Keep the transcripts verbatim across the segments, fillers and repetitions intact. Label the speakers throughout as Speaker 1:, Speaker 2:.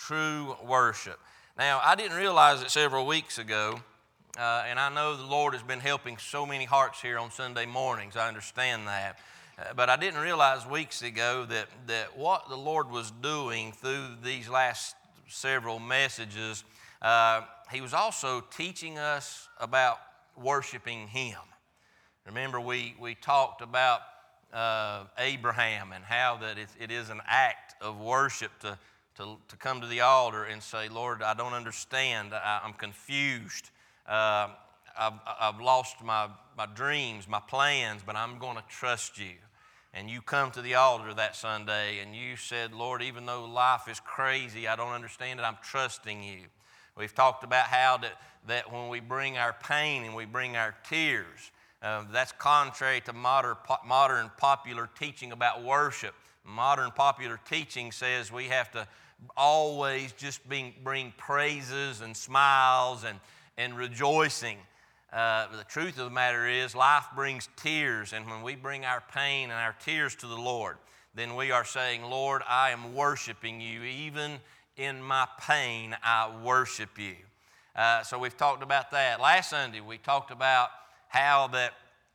Speaker 1: true worship. Now, I didn't realize it several weeks ago, uh, and I know the Lord has been helping so many hearts here on Sunday mornings. I understand that. Uh, but I didn't realize weeks ago that, that what the Lord was doing through these last several messages, uh, He was also teaching us about worshiping Him. Remember, we, we talked about uh, Abraham and how that it, it is an act of worship to, to, to come to the altar and say, Lord, I don't understand. I, I'm confused. Uh, I've, I've lost my, my dreams, my plans, but I'm going to trust you. And you come to the altar that Sunday and you said, Lord, even though life is crazy, I don't understand it, I'm trusting you. We've talked about how that, that when we bring our pain and we bring our tears, Uh, that's contrary to modern, modern popular teaching about worship. Modern popular teaching says we have to always just bring, bring praises and smiles and, and rejoicing. Uh, the truth of the matter is life brings tears, and when we bring our pain and our tears to the Lord, then we are saying, Lord, I am worshiping you. Even in my pain, I worship you. Uh, so we've talked about that. Last Sunday, we talked about how that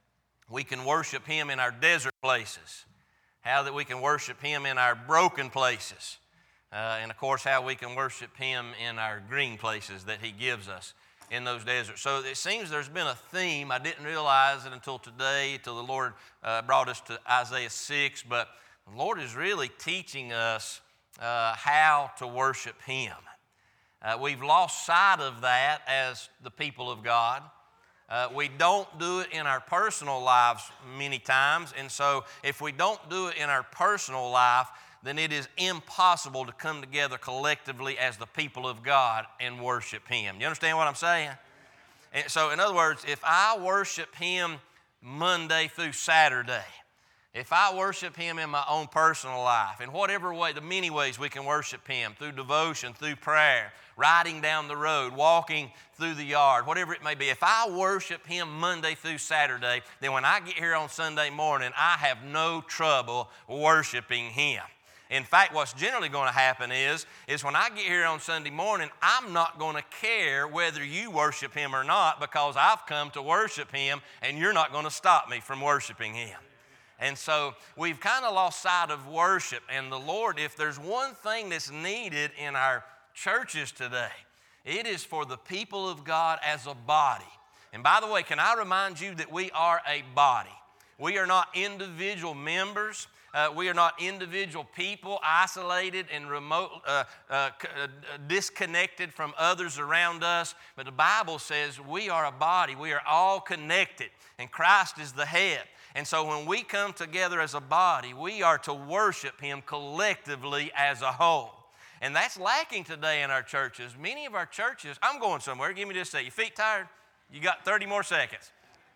Speaker 1: we can worship Him in our desert places, how that we can worship Him in our broken places, uh, and of course how we can worship Him in our green places that He gives us in those deserts. So it seems there's been a theme. I didn't realize it until today, until the Lord uh, brought us to Isaiah six, but the Lord is really teaching us uh, how to worship Him. Uh, we've lost sight of that as the people of God. Uh, we don't do it in our personal lives many times, and so if we don't do it in our personal life, then it is impossible to come together collectively as the people of God and worship Him. You understand what I'm saying? And so in other words, if I worship Him Monday through Saturday, if I worship Him in my own personal life, in whatever way, the many ways we can worship Him, through devotion, through prayer, riding down the road, walking through the yard, whatever it may be, if I worship Him Monday through Saturday, then when I get here on Sunday morning, I have no trouble worshiping Him. In fact, what's generally going to happen is, is when I get here on Sunday morning, I'm not going to care whether you worship Him or not, because I've come to worship Him, and you're not going to stop me from worshiping Him. And so we've kind of lost sight of worship. And the Lord, if there's one thing that's needed in our churches today, it is for the people of God as a body. And by the way, can I remind you that we are a body? We are not individual members. Uh, we are not individual people, isolated and remote, uh, uh, uh, disconnected from others around us. But the Bible says we are a body. We are all connected, and Christ is the head. And so when we come together as a body, we are to worship Him collectively as a whole. And that's lacking today in our churches. Many of our churches, I'm going somewhere. Give me just a second. Your feet tired? You got thirty more seconds.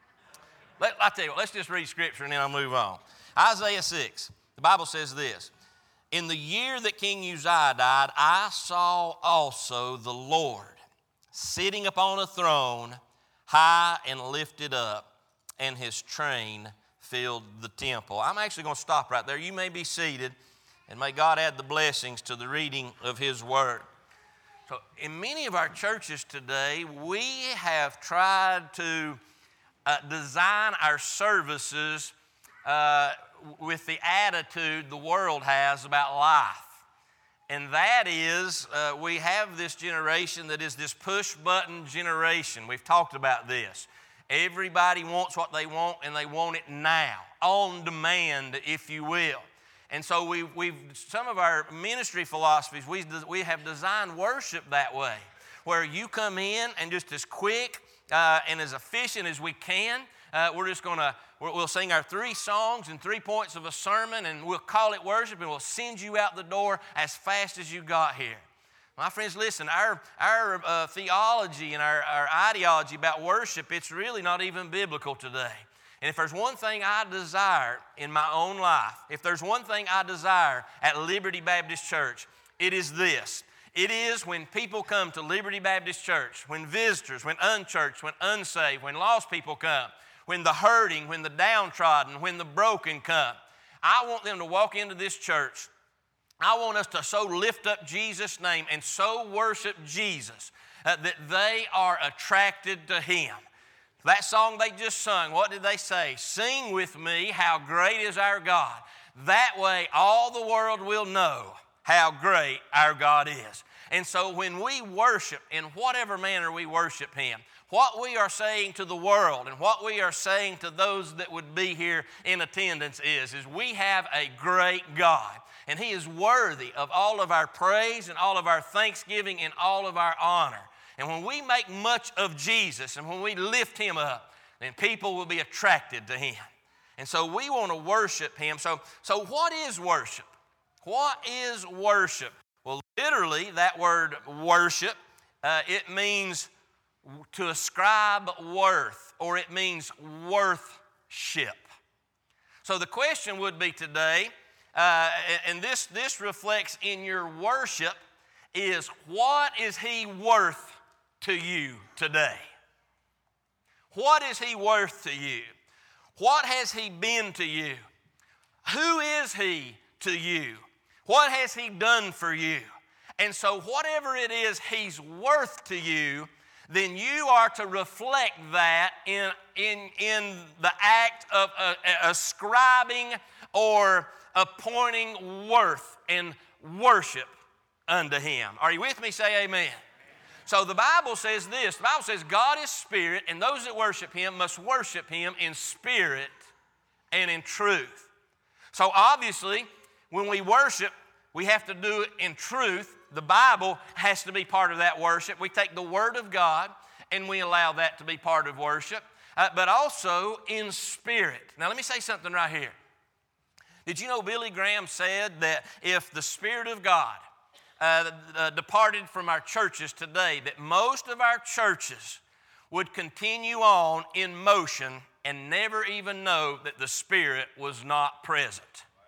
Speaker 1: Let, I'll tell you what, let's just read Scripture and then I'll move on. Isaiah six, the Bible says this: In the year that King Uzziah died, I saw also the Lord sitting upon a throne, high and lifted up, and His train filled the temple. I'm actually going to stop right there. You may be seated, and may God add the blessings to the reading of His Word. So in many of our churches today, we have tried to uh, design our services uh, with the attitude the world has about life. And that is, uh, we have this generation that is this push-button generation. We've talked about this. Everybody wants what they want, and they want it now, on demand, if you will. And so we, we've some of our ministry philosophies, we, we have designed worship that way, where you come in and just as quick uh, and as efficient as we can, uh, we're just going to, we'll sing our three songs and three points of a sermon, and we'll call it worship, and we'll send you out the door as fast as you got here. My friends, listen, our, our uh, theology and our, our ideology about worship, it's really not even biblical today. And if there's one thing I desire in my own life, if there's one thing I desire at Liberty Baptist Church, it is this. It is when people come to Liberty Baptist Church, when visitors, when unchurched, when unsaved, when lost people come, when the hurting, when the downtrodden, when the broken come, I want them to walk into this church I want us to so lift up Jesus' name and so worship Jesus uh, that they are attracted to Him. That song they just sung, what did they say? Sing with me, how great is our God. That way all the world will know how great our God is. And so when we worship, in whatever manner we worship Him, what we are saying to the world and what we are saying to those that would be here in attendance is, is we have a great God. And He is worthy of all of our praise and all of our thanksgiving and all of our honor. And when we make much of Jesus and when we lift Him up, then people will be attracted to Him. And so we want to worship Him. So, so what is worship? What is worship? Well, literally, that word worship, uh, it means to ascribe worth, or it means worthship. So the question would be today, uh, and this, this reflects in your worship, is what is He worth to you today? What is He worth to you? What has He been to you? Who is He to you? What has He done for you? And so whatever it is He's worth to you, then you are to reflect that in, in, in the act of uh, ascribing or appointing worth and worship unto Him. Are you with me? Say amen. So the Bible says this. The Bible says God is spirit, and those that worship Him must worship Him in spirit and in truth. So obviously, when we worship, we have to do it in truth. The Bible has to be part of that worship. We take the Word of God and we allow that to be part of worship, uh, but also in spirit. Now let me say something right here. Did you know Billy Graham said that if the Spirit of God uh, uh, departed from our churches today, that most of our churches would continue on in motion and never even know that the Spirit was not present?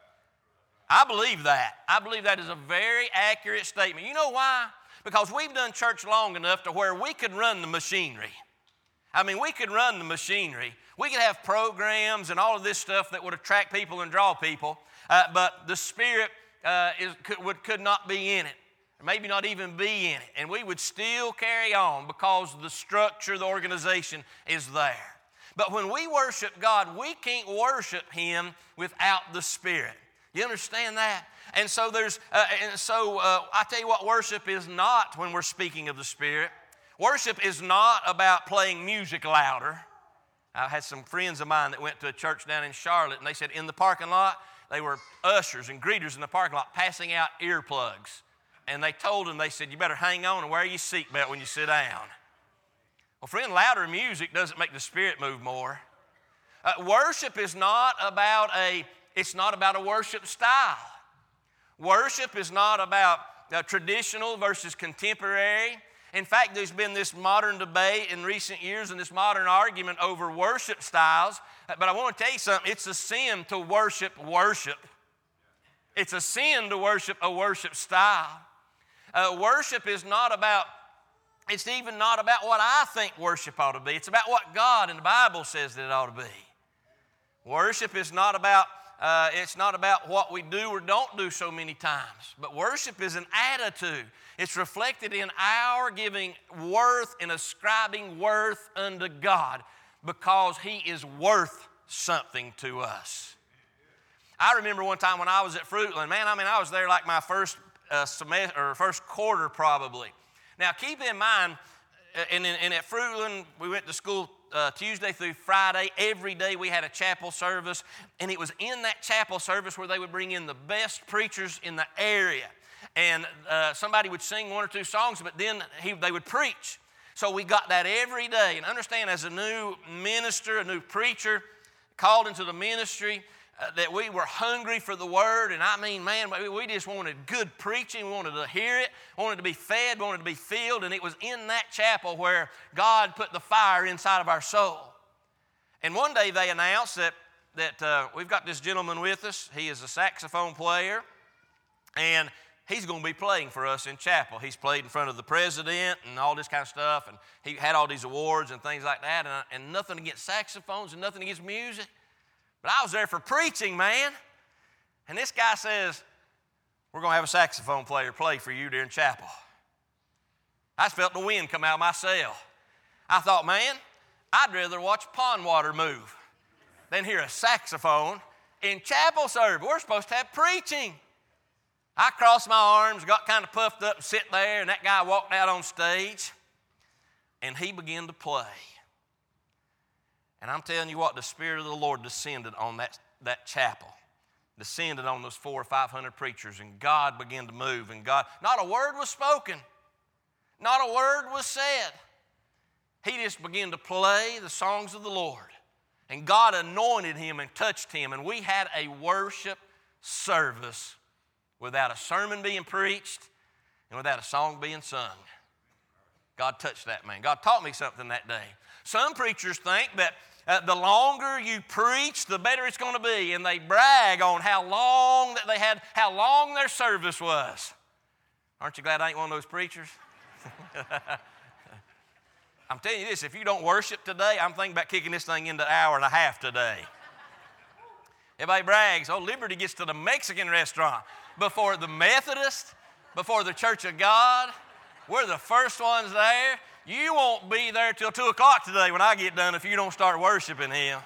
Speaker 1: I believe that. I believe that is a very accurate statement. You know why? Because we've done church long enough to where we could run the machinery. I mean, we could run the machinery. We could have programs and all of this stuff that would attract people and draw people, uh, but the Spirit uh, is, could, would, could not be in it, or maybe not even be in it, and we would still carry on because the structure, the organization is there. But when we worship God, we can't worship Him without the Spirit. You understand that? And so there's, uh, and so uh, I tell you what, worship is not when we're speaking of the Spirit. Worship is not about playing music louder. I had some friends of mine that went to a church down in Charlotte, and they said in the parking lot, they were ushers and greeters in the parking lot passing out earplugs. And they told them, they said, you better hang on and wear your seatbelt when you sit down. Well, friend, louder music doesn't make the Spirit move more. Uh, worship is not about a It's not about a worship style. Worship is not about uh, traditional versus contemporary. In fact, there's been this modern debate in recent years and this modern argument over worship styles. But I want to tell you something. It's a sin to worship worship. It's a sin to worship a worship style. Uh, worship is not about, it's even not about what I think worship ought to be. It's about what God in the Bible says that it ought to be. Worship is not about Uh, it's not about what we do or don't do so many times. But worship is an attitude. It's reflected in our giving worth and ascribing worth unto God because He is worth something to us. I remember one time when I was at Fruitland, man, I mean, I was there like my first uh, semester or first quarter probably. Now, keep in mind, and, and at Fruitland, we went to school Uh, Tuesday through Friday. Every day we had a chapel service, and it was in that chapel service where they would bring in the best preachers in the area. And uh, somebody would sing one or two songs, but then he, they would preach. So we got that every day. And understand, as a new minister, a new preacher, called into the ministry, uh, that we were hungry for the Word. And I mean, man, we just wanted good preaching. We wanted to hear it, wanted to be fed, wanted to be filled. And it was in that chapel where God put the fire inside of our soul. And one day they announced that, that uh, we've got this gentleman with us. He is a saxophone player, and he's going to be playing for us in chapel. He's played in front of the president and all this kind of stuff, and he had all these awards and things like that, and, and nothing against saxophones and nothing against music. But I was there for preaching, man. And this guy says, we're going to have a saxophone player play for you during chapel. I just felt the wind come out of my cell. I thought, man, I'd rather watch pond water move than hear a saxophone in chapel service. We're supposed to have preaching. I crossed my arms, got kind of puffed up and sit there, and that guy walked out on stage, and he began to play. And I'm telling you what, the Spirit of the Lord descended on that, that chapel, descended on those four or five hundred preachers, and God began to move, and God, not a word was spoken, not a word was said. He just began to play the songs of the Lord, and God anointed him and touched him, and we had a worship service without a sermon being preached and without a song being sung. God touched that man. God taught me something that day. Some preachers think that uh, the longer you preach, the better it's going to be, and they brag on how long that they had, how long their service was. Aren't you glad I ain't one of those preachers? I'm telling you this, if you don't worship today, I'm thinking about kicking this thing into an hour and a half today. Everybody brags, oh, Liberty gets to the Mexican restaurant before the Methodist, before the Church of God. We're the first ones there. You won't be there till two o'clock today when I get done if you don't start worshiping Him.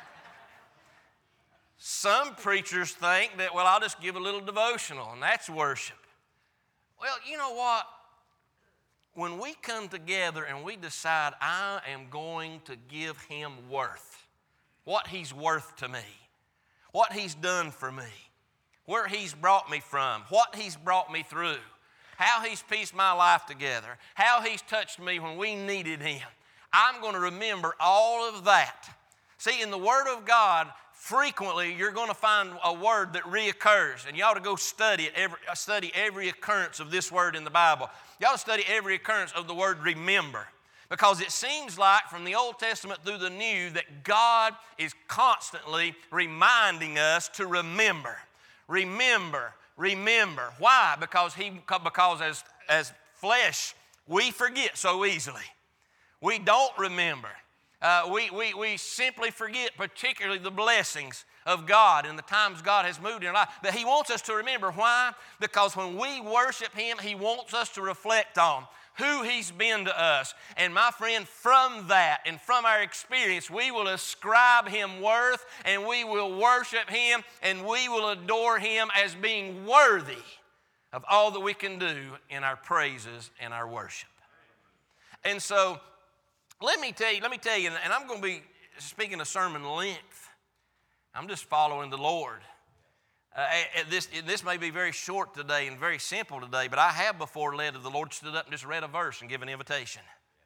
Speaker 1: Some preachers think that, well, I'll just give a little devotional, and that's worship. Well, you know what? When we come together and we decide I am going to give Him worth, what He's worth to me, what He's done for me, where He's brought me from, what He's brought me through, how He's pieced my life together, how He's touched me when we needed Him, I'm going to remember all of that. See, in the Word of God, frequently you're going to find a word that reoccurs, and you ought to go study it, every, study every occurrence of this word in the Bible. You ought to study every occurrence of the word remember, because it seems like from the Old Testament through the New that God is constantly reminding us to remember. Remember, remember. Why? Because he, because as, as flesh, we forget so easily. We don't remember. Uh, we, we, we simply forget, particularly the blessings of God and the times God has moved in our life. But He wants us to remember. Why? Because when we worship Him, He wants us to reflect on who He's been to us. And my friend, from that and from our experience, we will ascribe Him worth, and we will worship Him, and we will adore Him as being worthy of all that we can do in our praises and our worship. And so, let me tell you, let me tell you, and I'm going to be speaking of sermon length. I'm just following the Lord. Uh, this, this may be very short today and very simple today, but I have before led of the Lord stood up and just read a verse and given an invitation.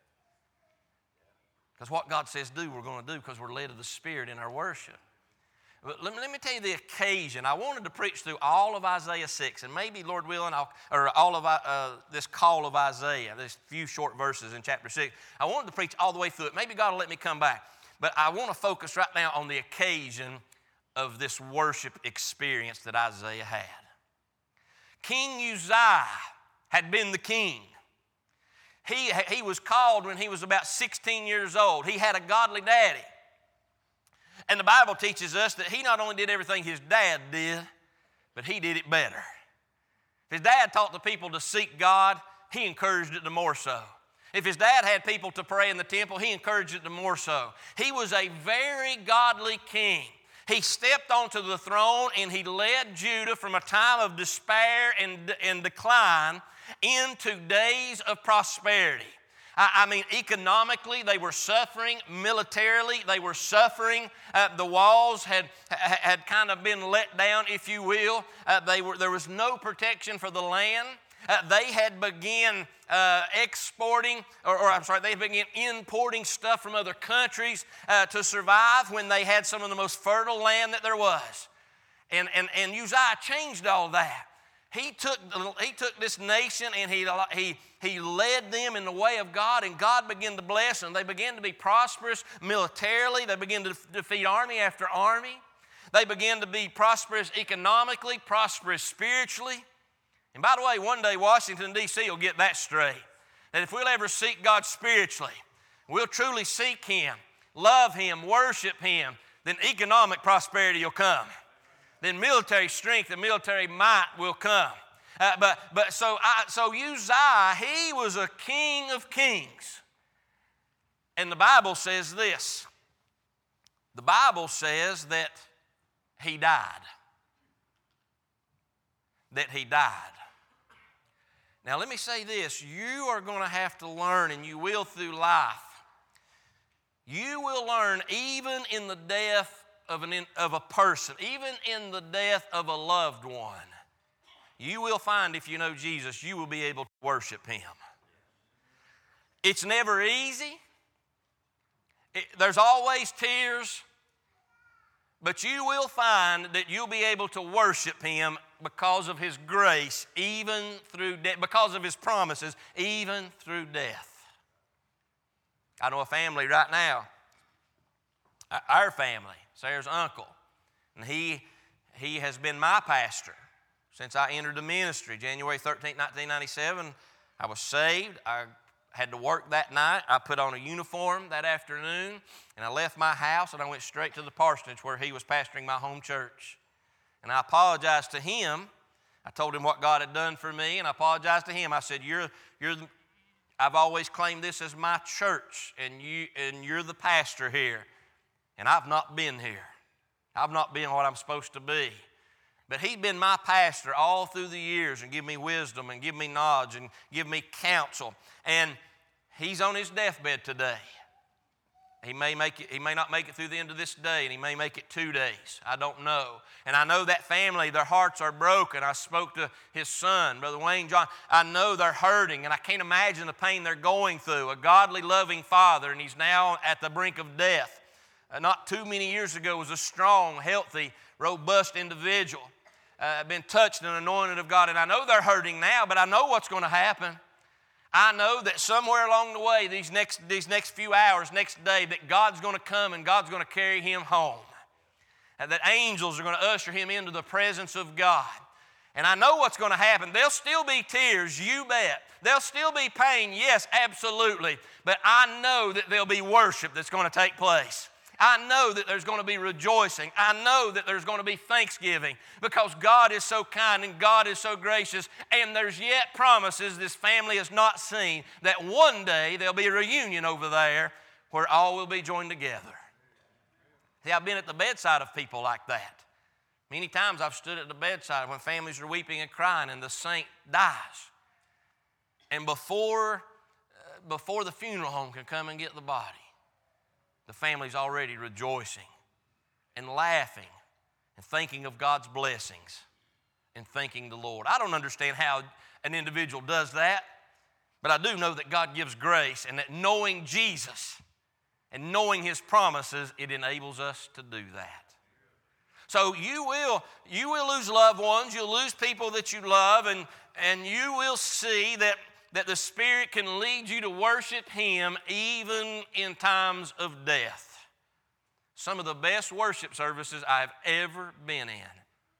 Speaker 1: Because what God says do, we're going to do because we're led of the Spirit in our worship. But let me, let me tell you the occasion. I wanted to preach through all of Isaiah six, and maybe, Lord willing, I'll, or all of uh, this call of Isaiah, this few short verses in chapter six. I wanted to preach all the way through it. Maybe God will let me come back. But I want to focus right now on the occasion of this worship experience that Isaiah had. King Uzziah had been the king. He, he was called when he was about sixteen years old. He had a godly daddy. And the Bible teaches us that he not only did everything his dad did, but he did it better. If his dad taught the people to seek God, he encouraged it the more so. If his dad had people to pray in the temple, he encouraged it the more so. He was a very godly king. He stepped onto the throne and he led Judah from a time of despair and, and decline into days of prosperity. I mean, economically, they were suffering. Militarily, they were suffering. Uh, the walls had, had kind of been let down, if you will. Uh, they were, there was no protection for the land. Uh, they had begun uh, exporting, or, or I'm sorry, they began importing stuff from other countries uh, to survive when they had some of the most fertile land that there was. And, and, and Uzziah changed all that. He took, he took this nation and he, he, he led them in the way of God, and God began to bless them. They began to be prosperous militarily. They began to defeat army after army. They began to be prosperous economically, prosperous spiritually. And by the way, one day Washington, D C will get that straight. That if we'll ever seek God spiritually, we'll truly seek Him, love Him, worship Him, then economic prosperity will come. Then military strength and military might will come. Uh, but but so, I, so Uzziah, he was a king of kings. And the Bible says this. The Bible says that he died. That he died. Now let me say this. You are going to have to learn, and you will through life. You will learn even in the death of, an, of a person, even in the death of a loved one, you will find, if you know Jesus, you will be able to worship Him. It's never easy. It, there's always tears. But you will find that you'll be able to worship Him because of His grace, even through death, because of His promises, even through death. I know a family right now, our family, Sarah's uncle, and he, he has been my pastor since I entered the ministry. January thirteenth, nineteen ninety-seven, I was saved. I had to work that night. I put on a uniform that afternoon, and I left my house, and I went straight to the parsonage where he was pastoring my home church. And I apologized to him. I told him what God had done for me, and I apologized to him. I said, you're, you're, I've always claimed this as my church, and, you, and you're the pastor here. And I've not been here. I've not been what I'm supposed to be. But he's been my pastor all through the years and give me wisdom and give me knowledge and give me counsel. And he's on his deathbed today. He may make it, he may not make it through the end of this day, and he may make it two days. I don't know. And I know that family, their hearts are broken. I spoke to his son, Brother Wayne John. I know they're hurting, and I can't imagine the pain they're going through. A godly, loving father, and he's now at the brink of death. Uh, not too many years ago was a strong, healthy, robust individual. Uh, been touched and anointed of God, and I know they're hurting now, but I know what's going to happen. I know that somewhere along the way, these next, these next few hours, next day, that God's going to come and God's going to carry him home. And that angels are going to usher him into the presence of God. And I know what's going to happen. There'll still be tears, you bet. There'll still be pain, yes, absolutely. But I know that there'll be worship that's going to take place. I know that there's going to be rejoicing. I know that there's going to be thanksgiving because God is so kind and God is so gracious, and there's yet promises this family has not seen that one day there'll be a reunion over there where all will be joined together. See, I've been at the bedside of people like that. Many times I've stood at the bedside when families are weeping and crying and the saint dies. And before, uh, before the funeral home can come and get the body, the family's already rejoicing and laughing and thinking of God's blessings and thanking the Lord. I don't understand how an individual does that, but I do know that God gives grace, and that knowing Jesus and knowing His promises, it enables us to do that. So you will, you will lose loved ones, you'll lose people that you love, and, and you will see that that the Spirit can lead you to worship Him even in times of death. Some of the best worship services I've ever been in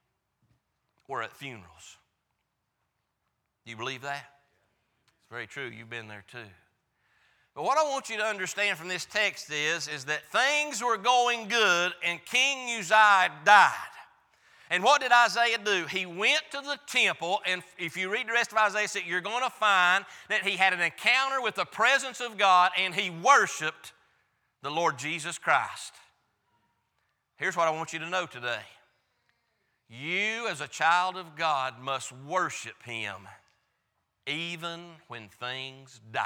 Speaker 1: were at funerals. Do you believe that? It's very true. You've been there too. But what I want you to understand from this text is, is that things were going good and King Uzziah died. And what did Isaiah do? He went to the temple, and if you read the rest of Isaiah, you're going to find that he had an encounter with the presence of God, and he worshiped the Lord Jesus Christ. Here's what I want you to know today. You, as a child of God, must worship Him even when things die.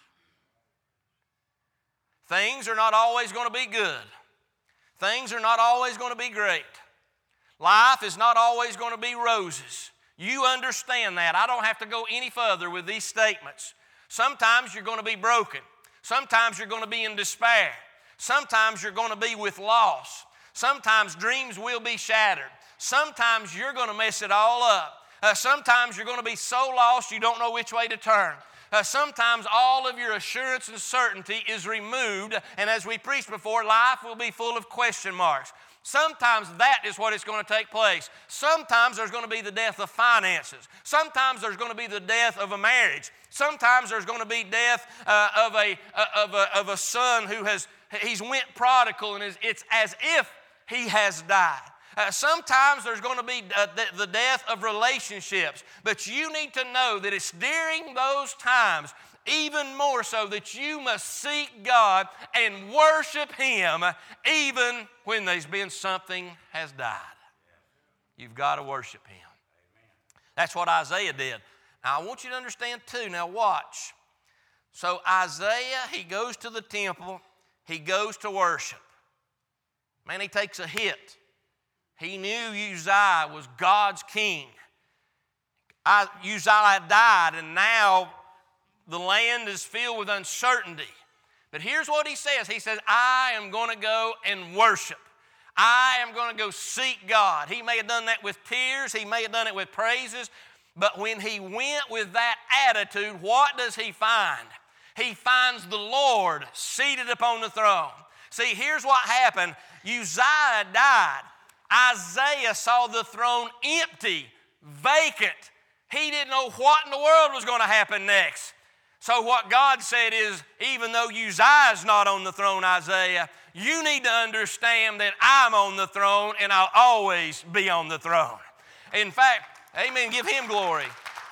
Speaker 1: Things are not always going to be good. Things are not always going to be great. Life is not always going to be roses. You understand that. I don't have to go any further with these statements. Sometimes you're going to be broken. Sometimes you're going to be in despair. Sometimes you're going to be with loss. Sometimes dreams will be shattered. Sometimes you're going to mess it all up. Uh, sometimes you're going to be so lost you don't know which way to turn. Uh, sometimes all of your assurance and certainty is removed, and as we preached before, life will be full of question marks. Sometimes that is what is going to take place. Sometimes there's going to be the death of finances. Sometimes there's going to be the death of a marriage. Sometimes there's going to be death uh, of, a, uh, of, a, of a son who has, he's went prodigal, and is, it's as if he has died. Uh, sometimes there's going to be uh, the, the death of relationships, but you need to know that it's during those times, even more so, that you must seek God and worship Him even when there's been something has died. You've got to worship Him. That's what Isaiah did. Now, I want you to understand too. Now, watch. So, Isaiah, he goes to the temple. He goes to worship. Man, he takes a hit. He knew Uzziah was God's king. I, Uzziah died, and now the land is filled with uncertainty. But here's what he says. He says, I am going to go and worship. I am going to go seek God. He may have done that with tears. He may have done it with praises. But when he went with that attitude, what does he find? He finds the Lord seated upon the throne. See, here's what happened. Uzziah died. Isaiah saw the throne empty, vacant. He didn't know what in the world was going to happen next. So what God said is, even though Uzziah's not on the throne, Isaiah, you need to understand that I'm on the throne and I'll always be on the throne. In fact, amen, give Him glory.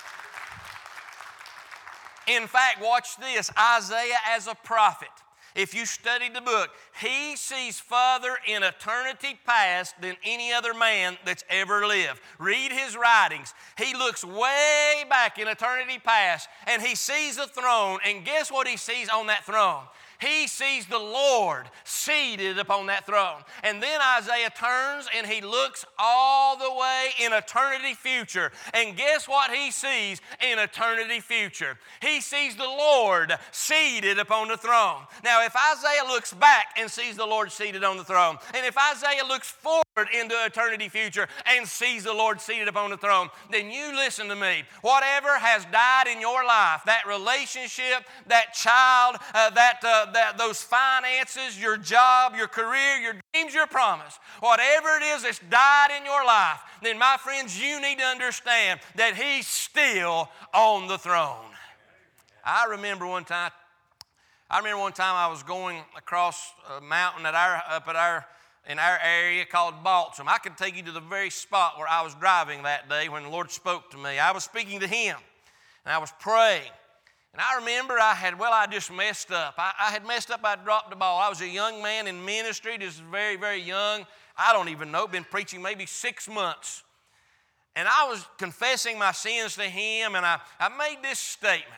Speaker 1: In fact, watch this, Isaiah as a prophet. If you studied the book, he sees further in eternity past than any other man that's ever lived. Read his writings. He looks way back in eternity past, and he sees the throne, and guess what he sees on that throne? He sees the Lord seated upon that throne. And then Isaiah turns and he looks all the way in eternity future. And guess what he sees in eternity future? He sees the Lord seated upon the throne. Now, if Isaiah looks back and sees the Lord seated on the throne, and if Isaiah looks forward into eternity future and sees the Lord seated upon the throne, then you listen to me. Whatever has died in your life, that relationship, that child, uh, that uh, that those finances, your job, your career, your dreams, your promise, whatever it is that's died in your life, then my friends, you need to understand that He's still on the throne. I remember one time, I remember one time I was going across a mountain at our up at our in our area called Balsam. I could take you to the very spot where I was driving that day when the Lord spoke to me. I was speaking to Him, and I was praying. And I remember I had, well, I just messed up. I, I had messed up. I dropped the ball. I was a young man in ministry, just very, very young. I don't even know, been preaching maybe six months. And I was confessing my sins to Him, and I, I made this statement.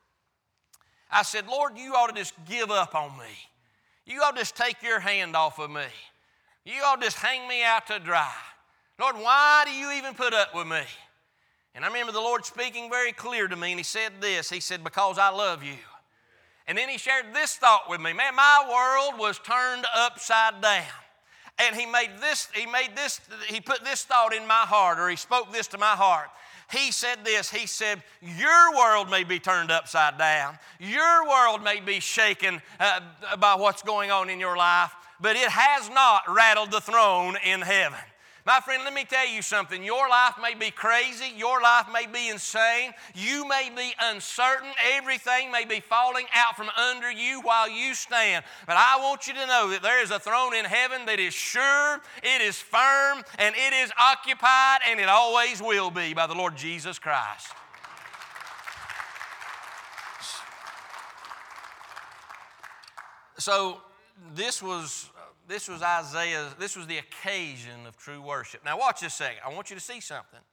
Speaker 1: I said, Lord, you ought to just give up on me. You ought to just take your hand off of me. You ought to just hang me out to dry. Lord, why do you even put up with me? And I remember the Lord speaking very clear to me, and He said this. He said, because I love you. And then He shared this thought with me. Man, my world was turned upside down. And He made this, He made this, He put this thought in my heart, or He spoke this to my heart. He said this, He said, your world may be turned upside down. Your world may be shaken uh, by what's going on in your life, but it has not rattled the throne in heaven. My friend, let me tell you something. Your life may be crazy. Your life may be insane. You may be uncertain. Everything may be falling out from under you while you stand. But I want you to know that there is a throne in heaven that is sure, it is firm, and it is occupied, and it always will be by the Lord Jesus Christ. So this was... This was Isaiah, this was the occasion of true worship. Now watch this second. I want you to see something.